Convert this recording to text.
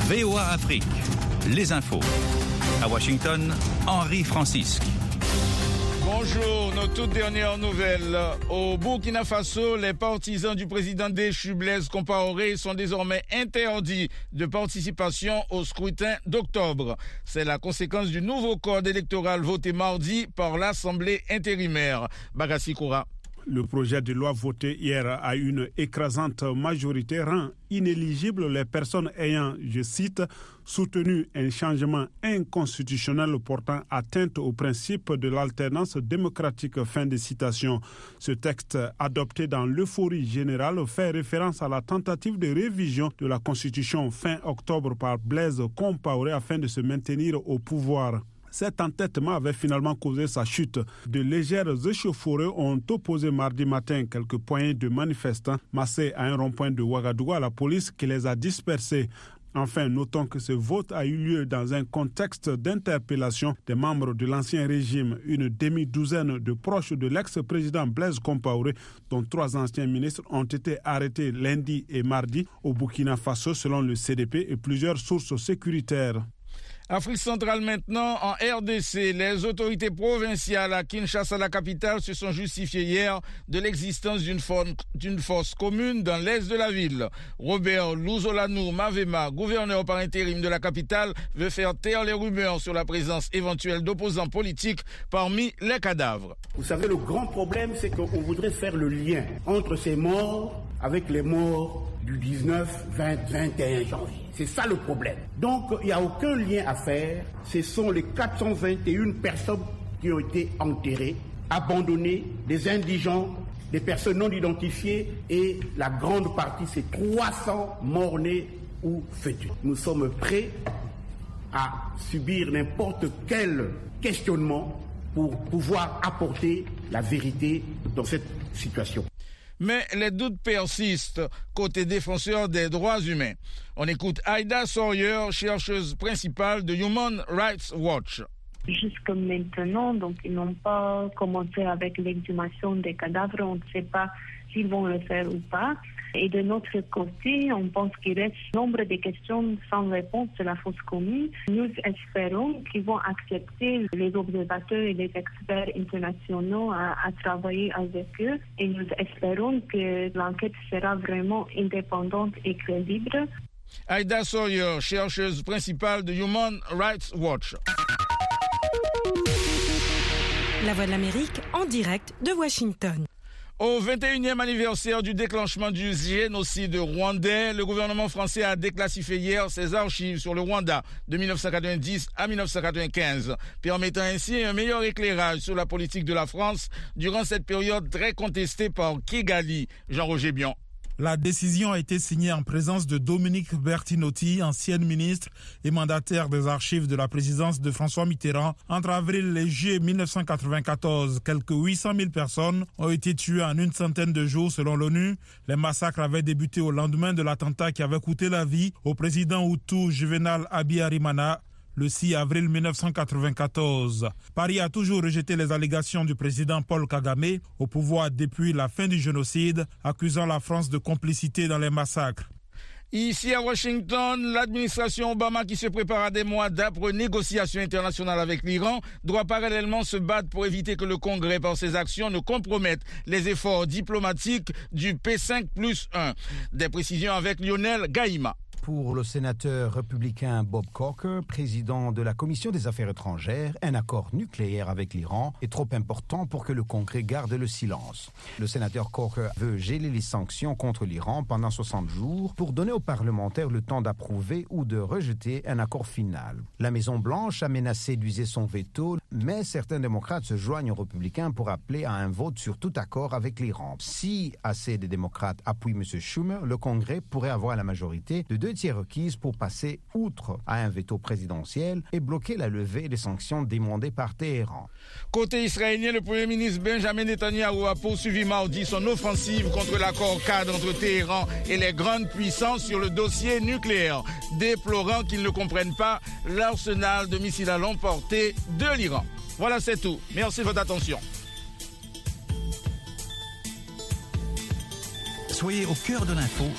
VOA Afrique, les infos. À Washington, Henri Francisque. Bonjour, nos toutes dernières nouvelles. Au Burkina Faso, les partisans du président déchu Blaise Compaoré sont désormais interdits de participation au scrutin d'octobre. C'est la conséquence du nouveau code électoral voté mardi par l'Assemblée intérimaire. Bagassi Koura. Le projet de loi voté hier à une écrasante majorité rend inéligibles les personnes ayant, je cite, soutenu un changement inconstitutionnel portant atteinte au principe de l'alternance démocratique. Fin de citation. Ce texte, adopté dans l'euphorie générale, fait référence à la tentative de révision de la Constitution fin octobre par Blaise Compaoré afin de se maintenir au pouvoir. Cet entêtement avait finalement causé sa chute. De légères échauffourées ont opposé mardi matin quelques poignées de manifestants massés à un rond-point de Ouagadougou à la police qui les a dispersés. Enfin, notons que ce vote a eu lieu dans un contexte d'interpellation des membres de l'ancien régime. Une demi-douzaine de proches de l'ex-président Blaise Compaoré, dont 3 anciens ministres, ont été arrêtés lundi et mardi au Burkina Faso selon le CDP et plusieurs sources sécuritaires. Afrique centrale maintenant, en RDC, les autorités provinciales à Kinshasa, la capitale, se sont justifiées hier de l'existence d'une force commune dans l'est de la ville. Robert Luzolanu Mavema, gouverneur par intérim de la capitale, veut faire taire les rumeurs sur la présence éventuelle d'opposants politiques parmi les cadavres. Vous savez, le grand problème, c'est qu'on voudrait faire le lien entre ces morts avec les morts du 19, 20, 21 janvier. C'est ça le problème. Donc, il n'y a aucun lien à faire. Ce sont les 421 personnes qui ont été enterrées, abandonnées, des indigents, des personnes non identifiées et la grande partie, c'est 300 morts-nés ou fœtus. Nous sommes prêts à subir n'importe quel questionnement pour pouvoir apporter la vérité dans cette situation. Mais les doutes persistent côté défenseurs des droits humains. On écoute Aïda Sawyer, chercheuse principale de Human Rights Watch. Jusqu'à maintenant, donc ils n'ont pas commencé avec l'exhumation des cadavres. On ne sait pas s'ils vont le faire ou pas. Et de notre côté, on pense qu'il reste nombre de questions sans réponse de la fosse commune. Nous espérons qu'ils vont accepter les observateurs et les experts internationaux à travailler avec eux. Et nous espérons que l'enquête sera vraiment indépendante et crédible. Aïda Sawyer, chercheuse principale de Human Rights Watch. La Voix de l'Amérique en direct de Washington. Au 21e anniversaire du déclenchement du génocide rwandais, le gouvernement français a déclassifié hier ses archives sur le Rwanda de 1990 à 1995, permettant ainsi un meilleur éclairage sur la politique de la France durant cette période très contestée par Kigali. Jean-Roger Bion. La décision a été signée en présence de Dominique Bertinotti, ancienne ministre et mandataire des archives de la présidence de François Mitterrand. Entre avril et juillet 1994, quelques 800 000 personnes ont été tuées en une centaine de jours selon l'ONU. Les massacres avaient débuté au lendemain de l'attentat qui avait coûté la vie au président Hutu Juvenal Habyarimana le 6 avril 1994. Paris a toujours rejeté les allégations du président Paul Kagame, au pouvoir depuis la fin du génocide, accusant la France de complicité dans les massacres. Ici à Washington, l'administration Obama, qui se prépare à des mois d'âpres négociations internationales avec l'Iran, doit parallèlement se battre pour éviter que le Congrès, par ses actions, ne compromette les efforts diplomatiques du P5+1. Des précisions avec Lionel Gaïma. Pour le sénateur républicain Bob Corker, président de la Commission des Affaires étrangères, un accord nucléaire avec l'Iran est trop important pour que le Congrès garde le silence. Le sénateur Corker veut geler les sanctions contre l'Iran pendant 60 jours pour donner aux parlementaires le temps d'approuver ou de rejeter un accord final. La Maison-Blanche a menacé d'user son veto, mais certains démocrates se joignent aux républicains pour appeler à un vote sur tout accord avec l'Iran. Si assez de démocrates appuient M. Schumer, le Congrès pourrait avoir la majorité de 2 tiers requises pour passer outre à un veto présidentiel et bloquer la levée des sanctions demandées par Téhéran. Côté israélien, le Premier ministre Benjamin Netanyahu a poursuivi mardi son offensive contre l'accord cadre entre Téhéran et les grandes puissances sur le dossier nucléaire, déplorant qu'ils ne comprennent pas l'arsenal de missiles à longue portée de l'Iran. Voilà, c'est tout. Merci de votre attention. Soyez au cœur de l'info